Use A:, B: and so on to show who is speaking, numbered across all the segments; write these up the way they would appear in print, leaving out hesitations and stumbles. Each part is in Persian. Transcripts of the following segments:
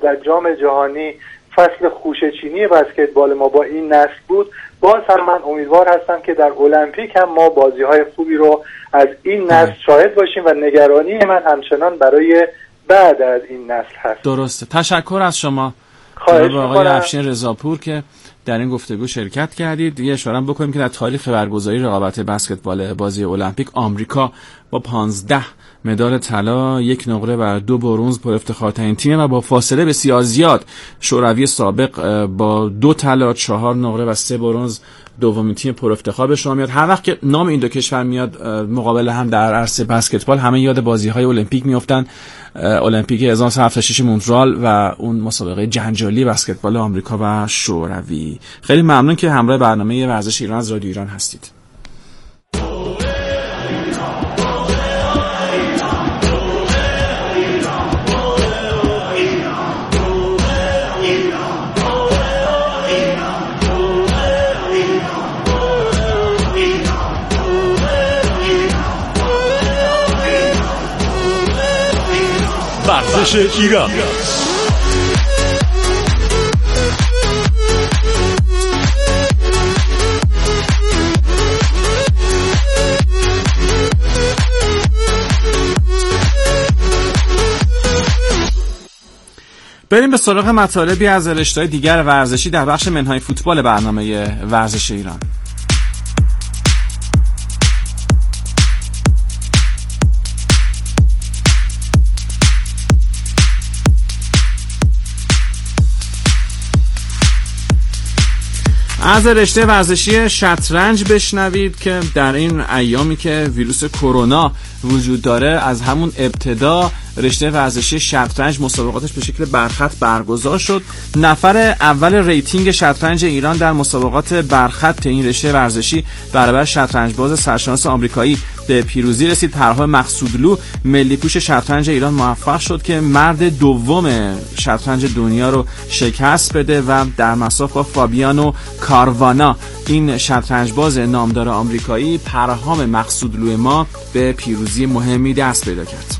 A: در جام جهانی فصل خوشه‌چینی بسکتبال ما با این نسل بود، باز هم من امیدوار هستم که در المپیک هم ما بازی‌های خوبی رو از این نسل شاهد باشیم و نگرانی من همچنان برای بعد از این نسل هست.
B: درسته. تشکر از شما
A: جناب
B: آقای افشین رضاپور که در این گفتگو شرکت کردید. یه اشاره بکنیم که در تاریخ برگزاری رقابت بسکتبال بازی المپیک آمریکا با 15 مدال طلا، 1 نقره و 2 برنز پر افتخارترین تیم و با فاصله بسیار زیاد شوروی سابق با 2 طلا، 4 نقره و 3 برنز دومین تیم پر افتخار به شما میاد. هر وقت که نام این دو کشور میاد مقابل هم در عرصه بسکتبال، همه یاد بازی‌های المپیک میافتن. المپیک 1976 مونترال و اون مسابقه جنجالی بسکتبال آمریکا و شوروی. خیلی ممنون که همراه برنامه ورزش ایران از رادیو ایران هستید.
C: ورزش ایران.
B: بریم به سراغ مطالبی از رشته‌های دیگر ورزشی در بخش منهای فوتبال برنامه ورزش ایران. از رشته ورزشی شطرنج بشنوید که در این ایامی که ویروس کرونا وجود داره، از همون ابتدا رشته ورزشی شطرنج مسابقاتش به شکل برخط برگزار شد. نفر اول ریتینگ شطرنج ایران در مسابقات برخط این رشته ورزشی برابر شطرنجباز سرشناس آمریکایی به پیروزی رسید. پرهام مقصودلو ملی پوش شطرنج ایران موفق شد که مرد دوم شطرنج دنیا رو شکست بده و در مساف با فابیانو کاروانا این شطرنجباز نامدار آمریکایی پرهام مقصودلو ما به پیروزی مهمی دست پیدا کرد.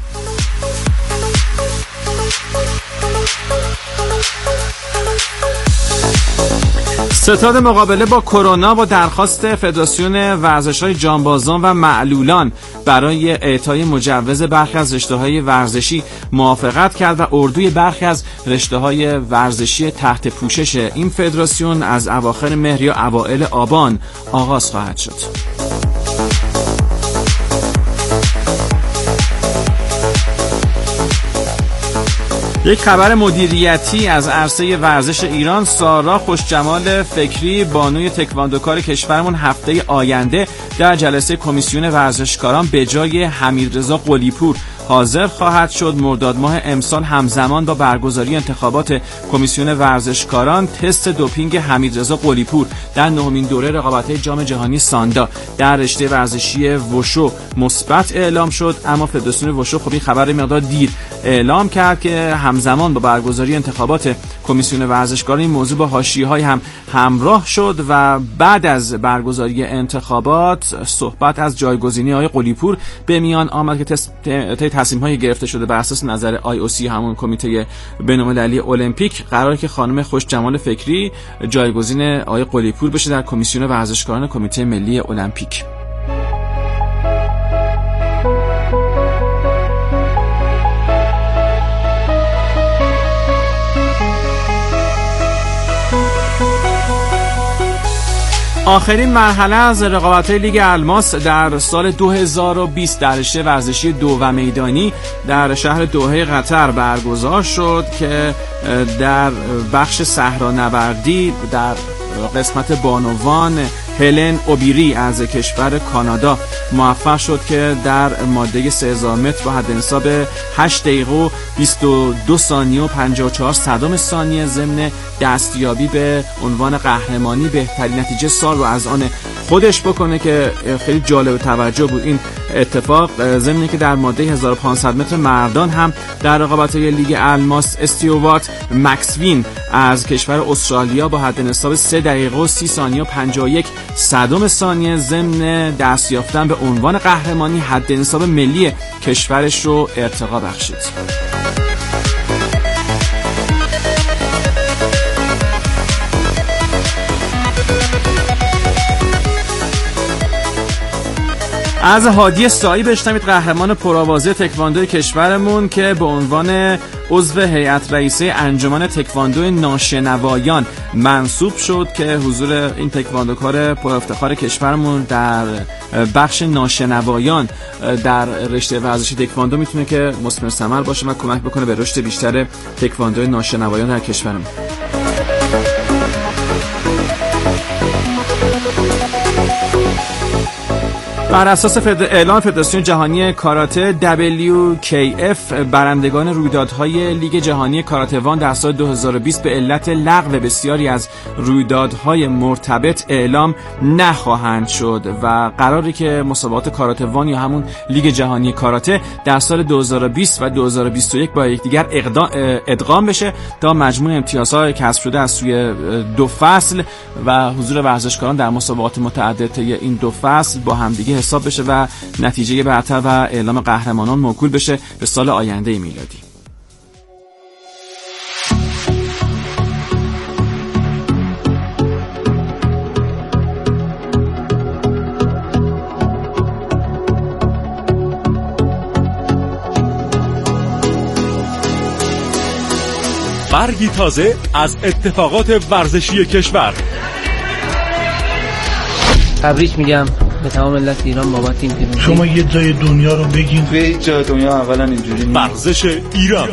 B: ستاد مقابله با کرونا با درخواست فدراسیون ورزش‌های جانبازان و معلولان برای اعطای مجوز برخی از رشته‌های ورزشی موافقت کرد و اردوی برخی از رشته‌های ورزشی تحت پوشش این فدراسیون از اواخر مهر یا اوایل آبان آغاز خواهد شد. یک خبر مدیریتی از عرصه ورزش ایران. سارا خوشجمال فکری بانوی تکواندوکار کشورمون هفته آینده در جلسه کمیسیون ورزشکاران به جای حمیدرضا قلی‌پور حاضر خواهد شد. مرداد ماه امسال همزمان با برگزاری انتخابات کمیسیون ورزشکاران تست دوپینگ حمیدرضا قلی‌پور در 9مین دوره رقابت‌های جام جهانی ساندا در رشته ورزشی وشو مثبت اعلام شد، اما فدراسیون وشو خب این خبر مقدار دیر اعلام کرد که همزمان با برگزاری انتخابات کمیسیون ورزشکاران این موضوع با حاشیه‌های هم همراه شد و بعد از برگزاری انتخابات صحبت از جایگزینی آقای قلی‌پور به میان آمد که تصمیم‌های گرفته شده بر اساس نظر IOC همون کمیته بین‌المللی المپیک قراره که خانم خوشجمال فکری جایگزین آقای قلی‌پور بشه در کمیسیون ورزشکاران کمیته ملی المپیک. آخرین مرحله از رقابت‌های لیگ الماس در سال 2020 در رشته ورزشی دو و میدانی در شهر دوحه قطر برگزار شد که در بخش صحرانوردی در قسمت بانوان هلن اوبیری از کشور کانادا موفق شد که در ماده 3000 متر با حد انصاب 8 دقیقه و 22 ثانیه و 54 صدم ثانیه ضمن دستیابی به عنوان قهرمانی بهترین نتیجه سال رو از آن خودش بکنه که خیلی جالب توجه بود این اتفاق. ضمن که در ماده 1500 متر مردان هم در رقابت‌های لیگ الماس استیوارت مکسوین از کشور استرالیا با حد انصاب 3 دقیقه و 30 ثانیه و 51 صدم ثانیه ضمن دست یافتن به عنوان قهرمانی حد انصاب ملی کشورش رو ارتقا بخشید. از هادی سایی بشنوید، قهرمان پرآوازه تکواندو کشورمون که به عنوان عضو هیئت رئیسه انجمن تکواندو ناشنوایان منصوب شد که حضور این تکواندوکار پرافتخار کشورمون در بخش ناشنوایان در رشته ورزش تکواندو میتونه که مثمر ثمر باشه و کمک بکنه به رشد بیشتر تکواندو ناشنوایان در کشورمون. بر اساس اعلام فدراسیون جهانی کاراته WKF، برندگان رویدادهای لیگ جهانی کاراته وان در سال 2020 به علت لغو بسیاری از رویدادهای مرتبط اعلام نخواهند شد و قراره که مسابقات کاراته وان یا همون لیگ جهانی کاراته در سال 2020 و 2021 با یکدیگر ادغام بشه تا مجموع امتیازهای کسب شده از سوی دو فصل و حضور ورزشکاران در مسابقات متعدد این دو فصل با همدیگه حساب بشه و نتیجه برتر و اعلام قهرمانان موکول بشه به سال آینده میلادی.
C: برگی تازه از اتفاقات ورزشی کشور.
D: تبریک میگم به تمام ملت ایران بابت این پیروزی.
E: شما یه جای دنیا رو بگین.
F: به هیچ جای دنیا اولا اینجوری نیست.
C: ورزش ایران.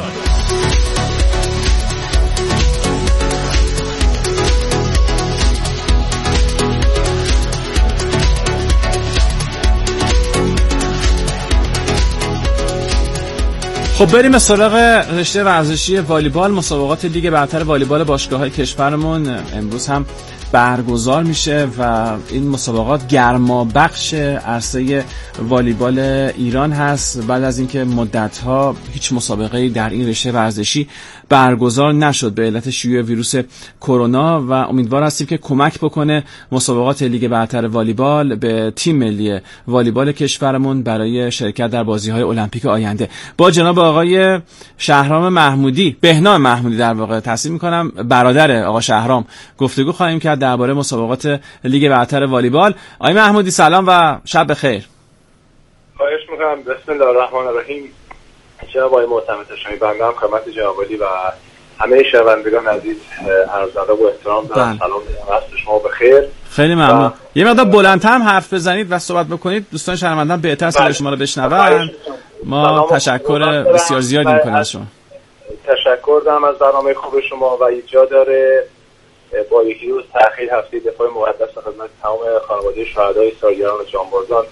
B: خب بریم سراغ رشته ورزشی والیبال. مسابقات لیگ برتر والیبال باشگاه‌های کشورمون امروز هم برگزار میشه و این مسابقات گرمابخش عرصه والیبال ایران هست بعد از اینکه مدت‌ها هیچ مسابقه‌ای در این رشته ورزشی برگزار نشد به علت شیوع ویروس کرونا و امیدوار هستیم که کمک بکنه مسابقات لیگ برتر والیبال به تیم ملی والیبال کشورمون برای شرکت در بازی‌های المپیک آینده. با جناب آقای شهرام محمودی، بهنام محمودی در واقع تصمیم می‌کنم برادر آقا شهرام گفتگو خواهیم کرد درباره مسابقات لیگ برتر والیبال. آقای محمودی سلام و شب بخیر.
G: خواهش می‌کنم. بسم الله الرحمن الرحیم. جناب آقای معتمد هاشمی، بنده هم خدمت جناب عالی و همه شنوندگان عزیز عرض ادب و احترام دارم. سلام می‌کنم، وقت شما بخیر.
B: خیلی ممنون. یه مقدار بلندتر هم حرف بزنید و صحبت بکنید، دوستان شنوندگان بهتر صدای شما رو بشنون. ما تشکر بسیار زیادی می‌کنیم از شما.
G: تشکر دارم از برنامه خوب شما و ایجاد داره با یکی روز تأخیر هفته دفاع مقدس خدمت تمام خانواده شهدای سالگرد و جانبازان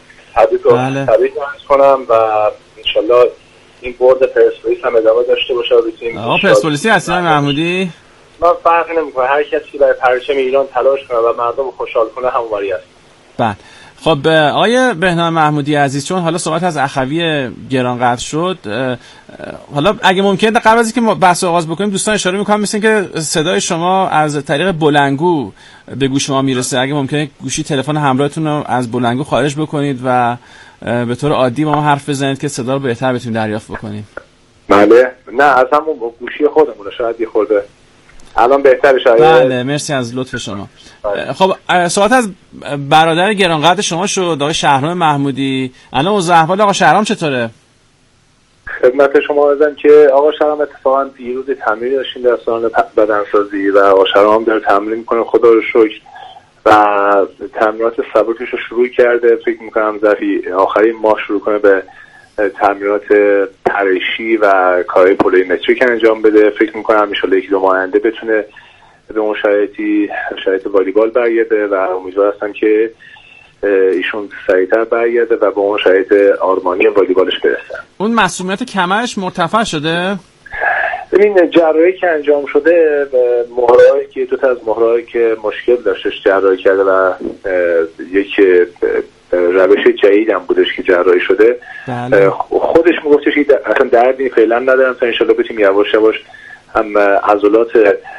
G: تبریک عرض کنم و انشالله این برد پرسپولیس هم ادامه داشته باشه و بتونیم.
B: آقا پرسپولیسی هستین محمودی؟
G: من فرقی نمی‌کنه، هر کسی که برای پرچم ایران تلاش کنه و مردم خوشحال کنه همونوری است.
B: بله. خب آقای بهنام محمودی عزیز، چون حالا صحبت از اخوی گرانقدر شد، حالا اگه ممکنه قبل از اینکه بحث آغاز بکنیم دوستان اشاره می‌کنم مثل اینکه صدای شما از طریق بلندگو به گوش ما میرسه، اگه ممکنه گوشی تلفن همراهتون رو از بلندگو خارج بکنید و به طور عادی با ما حرف بزنید که صدا رو بهتر بتونیم دریافت بکنیم.
G: بله، نه از همون گوشی خودمون شاید یه خورده الان بهتره شاید.
B: بله مرسی از لطف شما. خب صحبت از برادر گرانقدر شما شد آقای شهرام محمودی، الان اوضاع احوال آقا شهرام چطوره؟
G: خدمت شما عرضم که آقا شهرام اتفاقا دیروز تمرین داشتیم در سالن بدنسازی و آقا شهرام داره تمرین میکنه خدا رو شکر و تمرینات سبکش رو شروع کرده. فکر میکنم ظرفی آخرین ماه شروع کنه به تمرینات پرشی و کارهای پلیمتریک انجام بده. فکر میکنم ان شاءالله یکی دو ماه آینده بتونه به اون شرایط والیبال برگرده و امیدوار هستم که ایشون سریعتر برگرده و به اون شرایط آرمانی والیبالش برسه.
B: اون مسئولیت کمرش مرتفع شده؟
G: ببین جراحی که انجام شده مهرهایی که دو تا از مهرهایی که مشکل داشتش جراحی کرده و یک روش جدید هم بودش که جراحی شده.
B: بله.
G: خودش میگفتش اصلا دردی فعلا ندارم تا انشالله بتونیم یواش یواش هم عضلات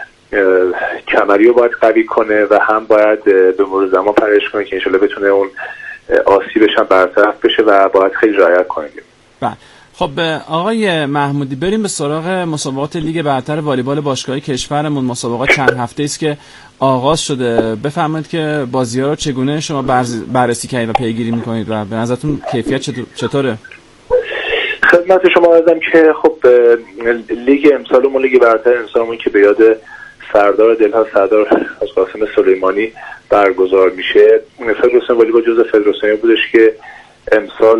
G: کمری رو باید قوی کنه و هم باید به مرور زمان پرش کنه که انشالله بتونه اون آسیبش هم برطرف بشه و باید خیلی رعایت کنیم.
B: بله. خب آقای محمودی، بریم به سراغ مسابقات لیگ برتر والیبال باشگاهی کشورمون. مسابقات چند هفته است که آغاز شده. بفرمایید که بازی‌ها رو چگونه شما بررسی کردید و پیگیری می‌کنید و به نظرتون کیفیت چطوره؟
G: خدمت شما عرضم که خب لیگ امسالمون، لیگ برتر امسالمون که به یاد سردار دلها سردار از قاسم سلیمانی برگزار میشه، فدراسیون والیبال جزء فدراسیونی بودش که امسال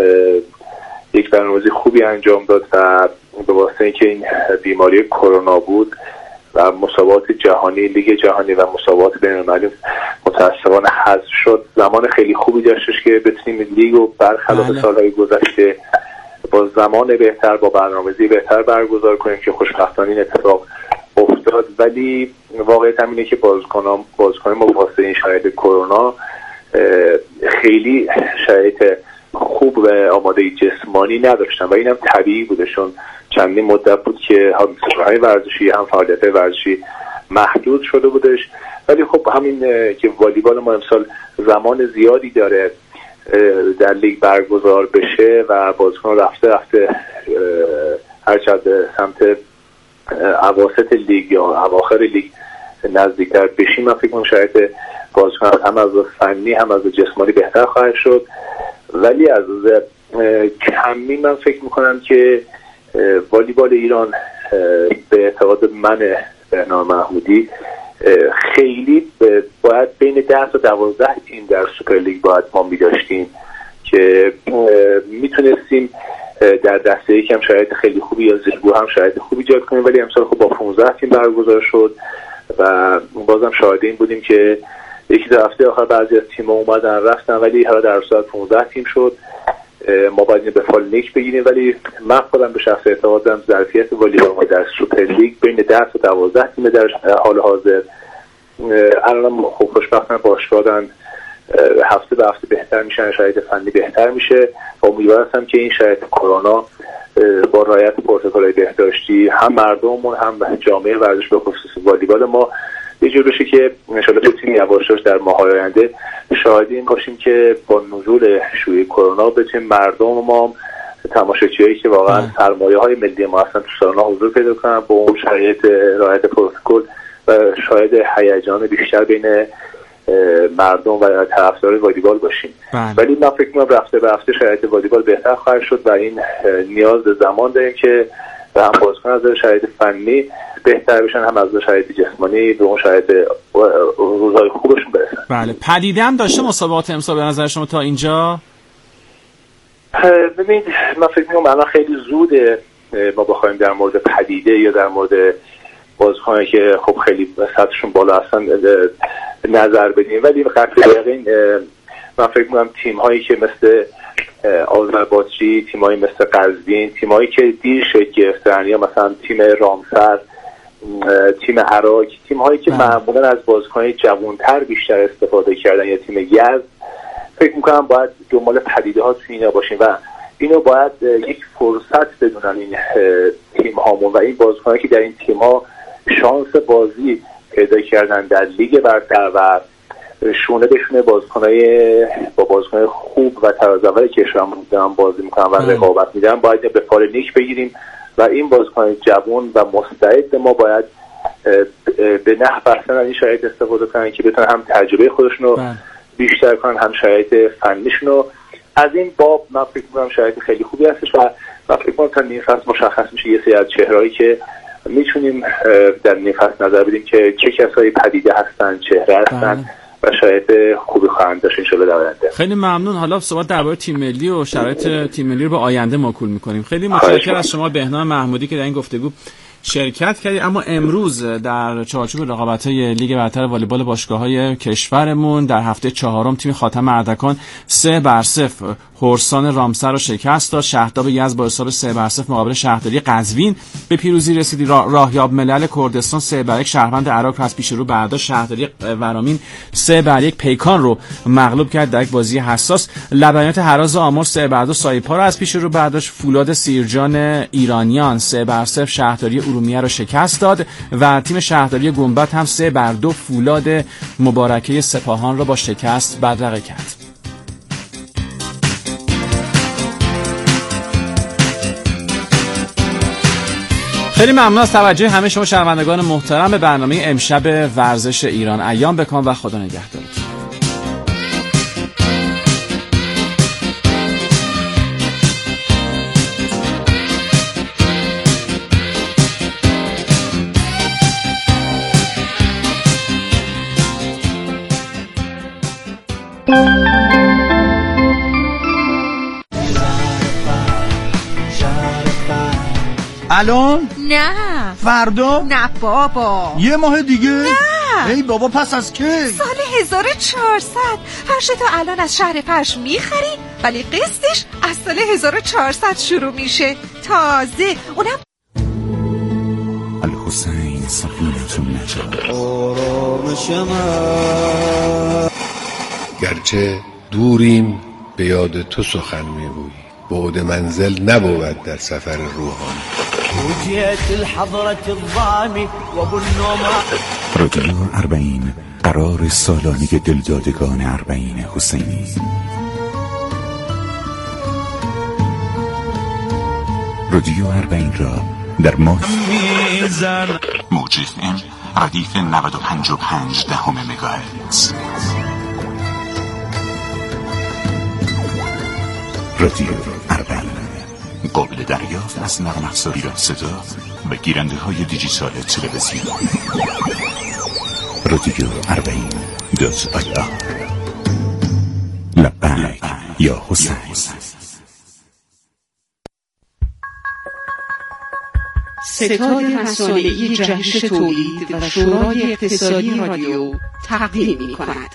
G: یک برنامه‌ریزی خوبی انجام داد و به واسطه اینکه این بیماری کرونا بود و مسابقات جهانی، لیگ جهانی و مسابقات بین‌المللی متأسفانه حذف شد، زمان خیلی خوبی داشتش که بتونیم لیگ رو برخلاف سالهای گذشته با زمان بهتر، با برنامه‌ریزی بهتر برگزار کنیم که خوشبختانه این اتفاق افتاد. ولی واقعیت هم اینه که بازیکنان ما واسه این شرایط کرونا خیلی شرایط خوب و آماده جسمانی نداشتن و اینم طبیعی بودشون. چندین مدت بود که هم مسابقه‌های ورزشی هم فعالیت‌های ورزشی محدود شده بودش، ولی خب همین که والیبال ما امسال زمان زیادی داره در لیگ برگزار بشه و بازیکن رفته هرچند سمت اواسط لیگ یا اواخر لیگ نزدیکتر بشیم، من فکر کنم شاید بازیکن هم از فنی هم از جسمانی بهتر خواهد شد. ولی از کمی من فکر میکنم که والیبال ایران به اعتقاد من بهنام محمودی خیلی باید بین 10 تا 12 تیم در سوپر لیگ باید ما می‌داشتیم که میتونستیم در دسته یک هم شرایط خیلی خوبی یا زیرگو هم شرایط خوبی ایجاد کنیم. ولی امسال خب با 15 تیم برگزار شد و بازم شاهد این بودیم که یکی دو هفته آخر بعضی از تیم‌ها اومدن رفتن، ولی حالا در صورت 15 تیم شد. ما باید به فال نیک بگیریم، ولی من خودم به شخص اعتقاد دارم ظرفیت والیبال ما در سوپر لیگ بین 10 تا 12 تیم در حال حاضر. الان خب خوشبختانه باشگاه‌دان هفته به هفته بهتر میشن، شرایط فنی بهتر میشه و امیدوار هستم که این شرایط کرونا با رعایت پروتکل‌های بهداشتی هم مردممون هم جامعه ورزش به خصوص والیبال ما یه جور بشه که ان شاءالله بتونیم یواش یواش در ماه‌های آینده شاهد این باشیم که با نزول شیوع کرونا بتونیم مردم ما، تماشاچیایی که واقعا سرمایه‌های ملی ما هستن، تو سالن حضور پیدا کنن با اون شرایط رعایت پروتکل و شاهد هیجان بیشتر بین مردم و طرفداران والیبال باشیم. ولی من فکر می‌کنم رفته به رفته شرایط والیبال بهتر خواهد شد و این نیاز به زمان داریم که هم بازیکن از شرایط فنی بهتر بشن، هم از شرایط جسمانی به اون شرایط روزهای خوبشون برسن.
B: بله، پدیده هم داشته مسابقات امسال به نظر شما تا اینجا؟
G: ببینید من فکر می‌کنم الان خیلی زوده ما بخوایم در مورد پدیده یا در مورد بازیکنایی که خب خیلی سطحشون بالا هستن نظر بدیم، ولی به قطع یقین من فکر می‌کنم تیم‌هایی که مثل آذربایجان، تیم‌هایی مثل قزوین، تیم‌هایی که دیر شکل گرفتن یا مثلا تیم رامسر، تیم عراق، تیم‌هایی که معمولاً از بازیکن‌های جوان‌تر بیشتر استفاده کردن یا تیم یزد، فکر می‌کنم باید دنبال پدیده‌ها تو اینا باشیم و اینو باید یک فرصت بدونن این تیم‌هامون و این بازیکنایی که در این تیم‌ها شانس بازی پیدا کردن در لیگ برتر و شونه به شونه با بازیکن‌های خوب و تراز اول کشورمون دارن بازی میکنن و رقابت میدن، باید به فال نیک بگیریم و این بازیکن‌های جوان و مستعد ما باید به نحو احسن از این شرایط استفاده کنن که بتونن هم تجربه خودشون رو بیشتر کنن، هم شرایط فنیشون رو. از این باب من فکر می‌کنم شرایط خیلی خوبی هستش و من فکر می‌کنم تا نیم فصل مشخص میشه یه سری از چهرهایی که میتونیم در نیم فصل نظر بدیم که چه کسایی پدیده هستن، چهره هستن و شرایط خوبی خواهند داشت انشالله در آینده.
B: خیلی ممنون. حالا صحبت درباره تیم ملی و شرایط تیم ملی رو به آینده موکول می‌کنیم. خیلی متشکرم از شما بهنام محمودی که در این گفتگو شرکت کردید. اما امروز در چارچوب رقابت‌های لیگ برتر والیبال باشگاه‌های کشورمون در هفته چهارم تیم خاتم اردکان 3-0 هرسان رامسر رو شکست داد. شهداب یزد با حساب 3-0 مقابل شهرداری قزوین به پیروزی رسید. راهیاب ملل کردستان 3-1 شهروند عراق از پیش رو برداشت. شهرداری ورامین 3-1 پیکان رو مغلوب کرد در یک بازی حساس. لبنیات هراز آمار 3-2 سایپا رو از پیش رو برداشت. فولاد سیرجان ایرانیان 3-0 شهرداری ارومیه رو شکست داد و تیم شهرداری گنبد هم 3-2 فولاد مبارکه سپاهان رو با شکست بدرقه کرد. خیلی ممنون از توجه همه شما شنوندگان محترم به برنامه امشب ورزش ایران. ایام بکن و خدا نگهدارتون.
E: الان؟
H: نه.
E: فردا؟
H: نه بابا.
E: یه ماه دیگه؟
H: نه.
E: ای بابا پس از کی؟
H: سال 1400. فرش تو الان از شهر فرش میخری ولی قسطش از سال 1400 شروع میشه. تازه اونم
I: الحسین سکینة النجات.
J: گرچه دوریم به یاد تو سخن میگویی، بعد منزل نبود در سفر روحانی.
I: رادیو اربعین، قرار سالانه دلدادگان اربعین حسینی. رادیو اربعین را در ماه موج FM ردیف 95.5 مگاهرتز. رادیو اربعین قابل دریافت از نرم افزار ایران صدا و گیرنده های دیجیتال تلویزیون. رادیو اربعین .ir. لبیک یا حسین.
K: ستاد رسانه‌ای جهش تولید و شورای اقتصادی رادیو تقدیم می‌کند.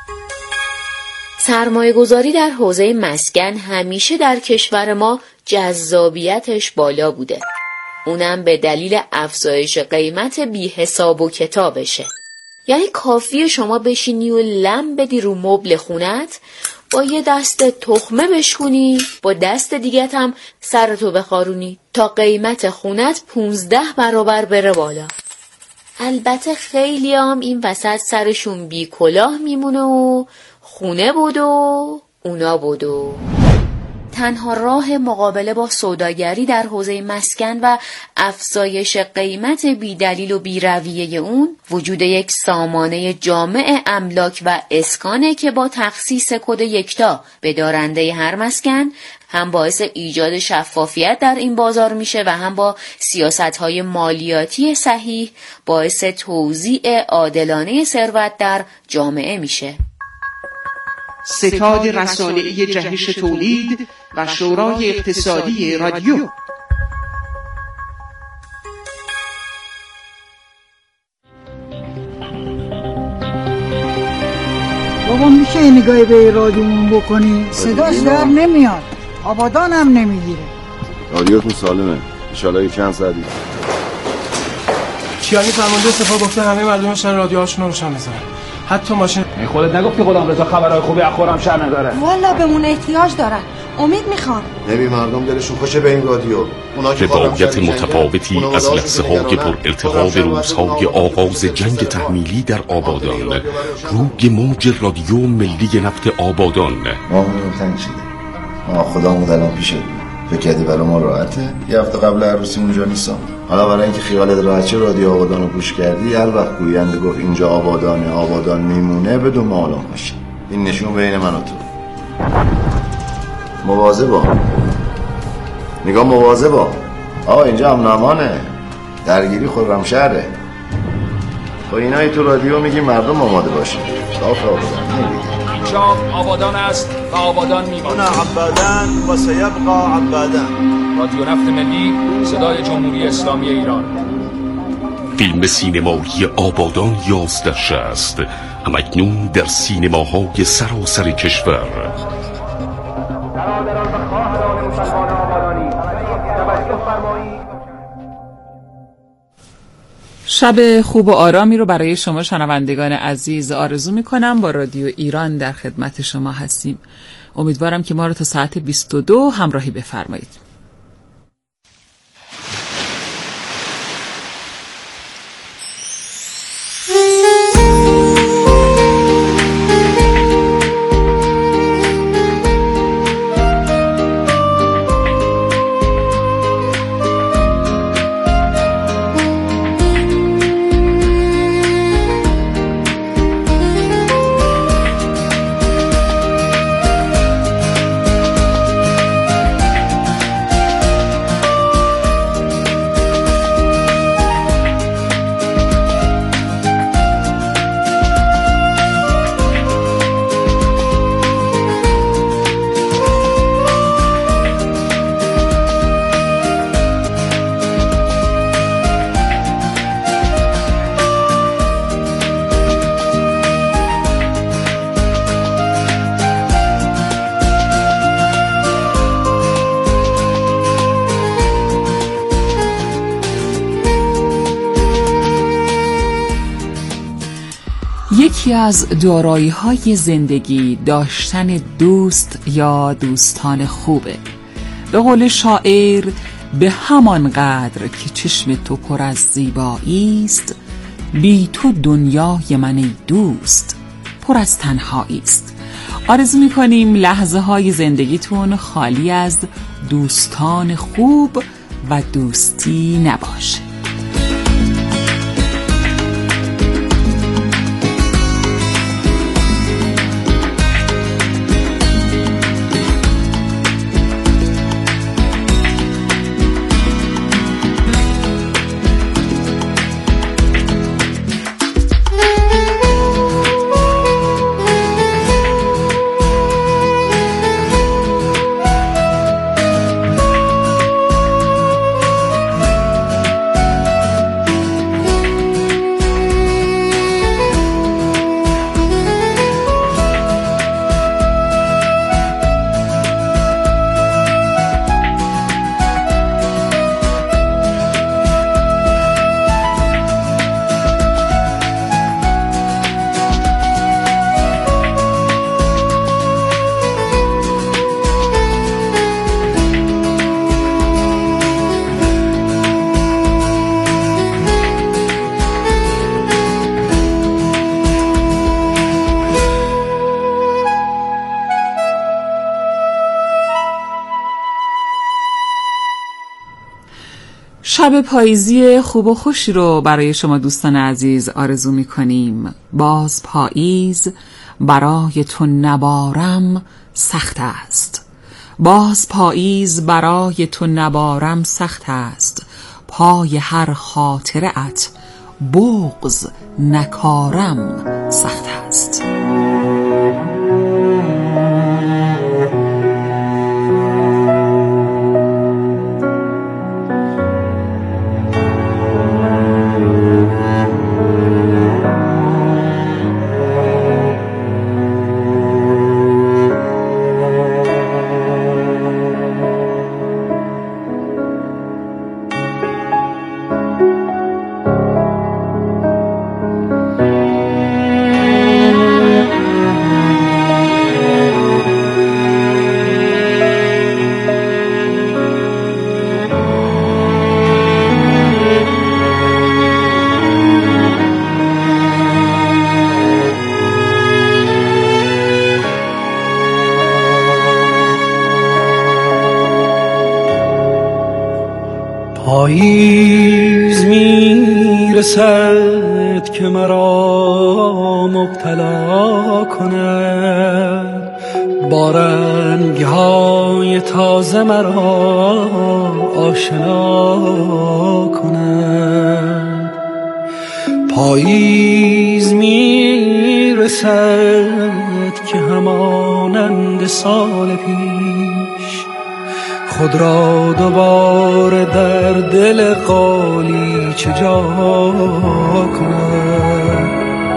L: سرمایه‌گذاری در حوزه مسکن همیشه در کشور ما جذابیتش بالا بوده. اونم به دلیل افزایش قیمت بی حساب و کتابشه. یعنی کافیه شما بشینی و لم بدی رو مبل خونت، با یه دست تخمه بشکنی، با دست دیگت هم سرتو بخارونی تا قیمت خونت 15 برابر بره بالا. البته خیلی هم این وسط سرشون بی کلاه میمونه و خونه بودو اونا بودو. تنها راه مقابله با سوداگری در حوزه مسکن و افزایش قیمت بی دلیل و بی رویه اون وجود یک سامانه جامع املاک و اسکانه که با تخصیص کد یکتا به دارنده هر مسکن هم باعث ایجاد شفافیت در این بازار میشه و هم با سیاست‌های مالیاتی صحیح باعث توزیع عادلانه ثروت در جامعه میشه.
K: ستاد رسانه‌ای جهش تولید و شورای اقتصادی رادیو.
M: بابا میشه یه نگاهی به رادیومون بکنی؟ صداش در نمیاد، آبادان هم نمیگیره.
N: رادیوتون سالمه، انشالله یک چند ساعتی.
O: چیانی فرمانده سپاه گفته همه مردم شهر رادیوهاشون رو روشن بذارن، حتی ماشین.
P: خودت نگفتی غلامرضا خبرهای خوبی از خرمشهر نداره؟
Q: والا بهمون احتیاج دارن، امید میخوان.
N: نبی مردم دلشون خوشه به این رادیو.
C: روایت متفاوتی از لحظه‌های پر ارتقا به روزهای آغاز جنگ تحمیلی در آبادان روی موج رادیو ملی نفت آبادان.
N: ما تنگ شده، خدامون الان پیشه فکر کردی برای ما راحته؟ یه هفته قبل عروسی اونجا نیستم. حالا برای اینکه خیالت راحت شه رادیو آبادان رو گوش کردی، هر وقت گوینده گفت اینجا آبادانه، آبادان میمونه، بدون معلوم باشه. این نشون بین من و تو. مواظبا، نگاه مواظبا. آقا اینجا امن درگیری خرمشهره. با اینایی تو رادیو میگی مردم آماده باشه. صاف آبادان نمیگی.
P: اینجا آبادان است و آبادان میماند.
R: عبادان و سیبقى عبادان.
P: رادیو نفت ملی، صدای جمهوری اسلامی ایران.
C: فیلم سینمایی آبادان 1160 همکنون در سینماهای سراسر کشور.
S: شب خوب و آرامی رو برای شما شنوندگان عزیز آرزو میکنم. با رادیو ایران در خدمت شما هستیم. امیدوارم که ما رو تا ساعت 22 همراهی بفرمایید. یکی از دارایی‌های زندگی داشتن دوست یا دوستان خوبه. به قول شاعر به همان قدر که چشم تو پر از زیبایی است، بی تو دنیای من ای دوست پر از تنهایی است. آرزو می‌کنیم لحظه های زندگیتون خالی از دوستان خوب و دوستی نباشه. شب پاییزی خوب و خوشی رو برای شما دوستان عزیز آرزو می‌کنیم. باز پاییز برای تو نبارم سخت است. باز پاییز برای تو نبارم سخت است. پای هر خاطره‌ات بغض نکارم سخت است.
T: پاییز میرسد که مرا مبتلا کند، با رنگ‌های تازه مرا آشنا کند. پاییز میرسد که همانند سال پیش خود را دوباره در دل قالیچه جا کند.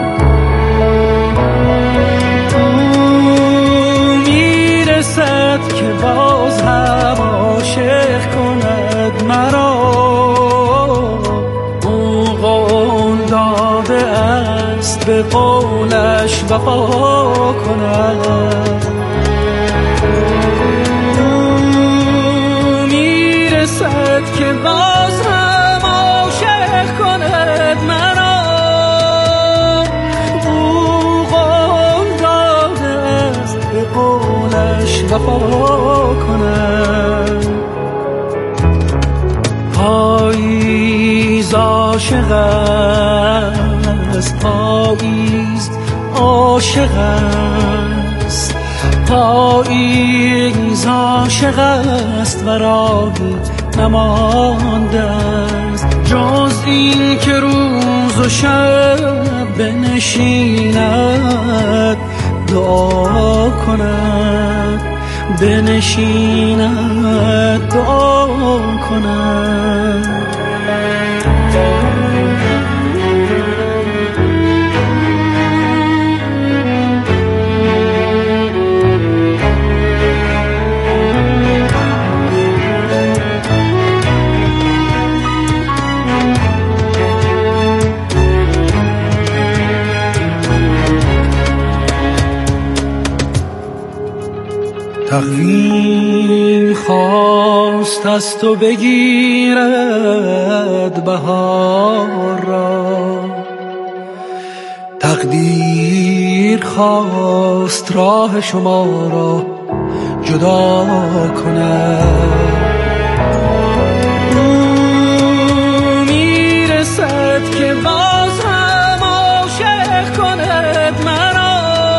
T: میرسد که باز هم عاشق کند مرا، او قول داده است به قولش وفا کند. میرسد که باز هم عاشق کند مرا، او قول داده است به قولش وفا کند. پاییز عاشق است، پاییز عاشق است، پاییز عاشق است و راهی نمانده است جز این که روز و شب بنشیند دعا کند، بنشیند دعا کند. تقویم خواست از تو بگیرد بهار را، تقدیر خواست راه شما را جدا کند. او میرسد که باز هم عاشق کند مرا،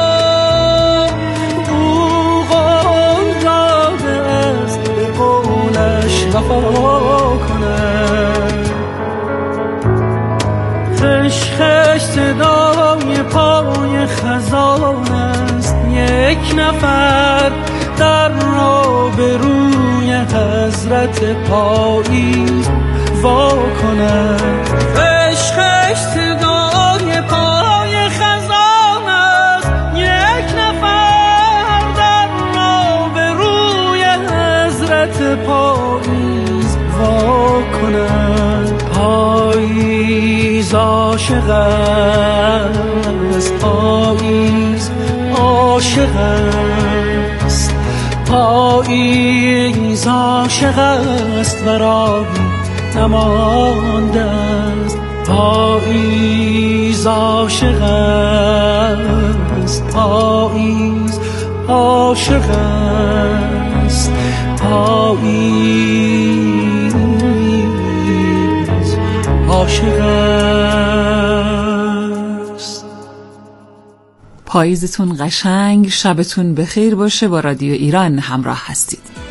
T: او قول داده است به قولش وفا کند. خشخش صدای پای خزان است، یک نفر در آبروی حضرت پاییز وا کند. خشخش صدای پای خزان است، یک نفر در آبروی حضرت پاییز وا کند. پاییز عاشق است، پاییز عاشق است، پاییز عاشق است و راهی نمانده است. پاییز عاشق است، پاییز عاشق است، پاییز عاشق است.
S: پاییزتون قشنگ، شبتون بخیر باشه. با رادیو ایران همراه هستید.